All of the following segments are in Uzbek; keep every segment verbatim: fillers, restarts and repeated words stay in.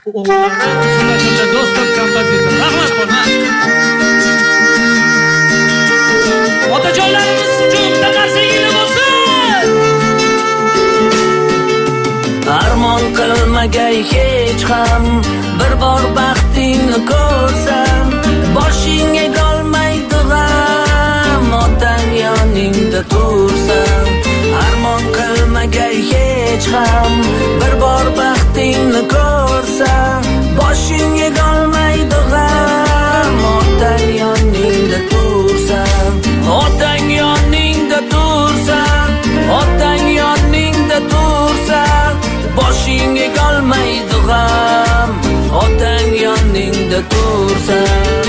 o'g'illari sunnatilla do'stov kompozitor. Rahmat bo'lsin. Otajonlarimiz uchun taqarsinglar bo'lsin. Armon qilmagay hech ham bir bor baxtingni ko'rsam, boshingga qolmaydi g'am, otang yoningda tursam. Armon qilmagay hech ham bir bor baxtingni ko'rsam, boshingga qolmaydi g'am, otang yoningda tursam. Otang yoningda tursam, otang yoningda tursam, boshingga qolmaydi g'am, otang yoningda tursam.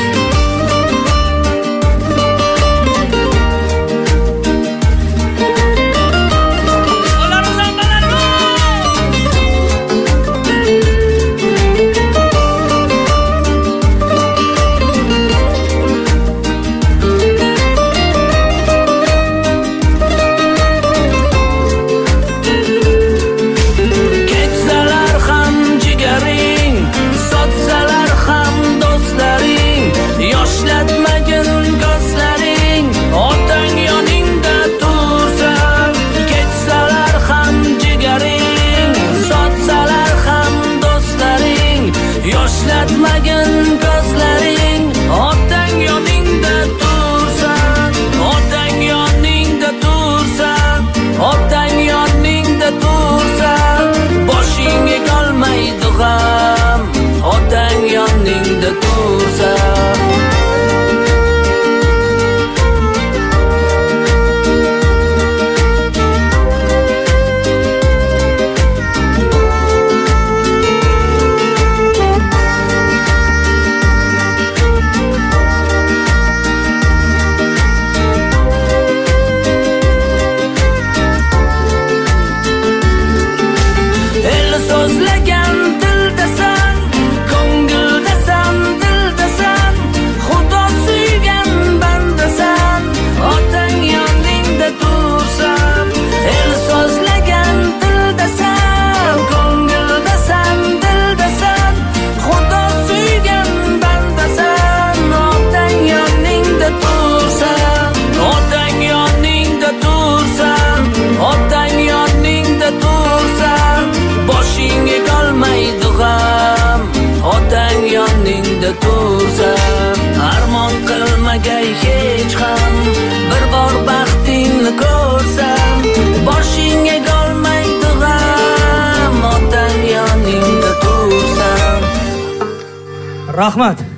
Otang yoningda tursa. Armon qilmagay hech ham bir bor baxtingni ko'rsam, boshingga qolmaydi g'am, otang yoningda tursam. Rahmat.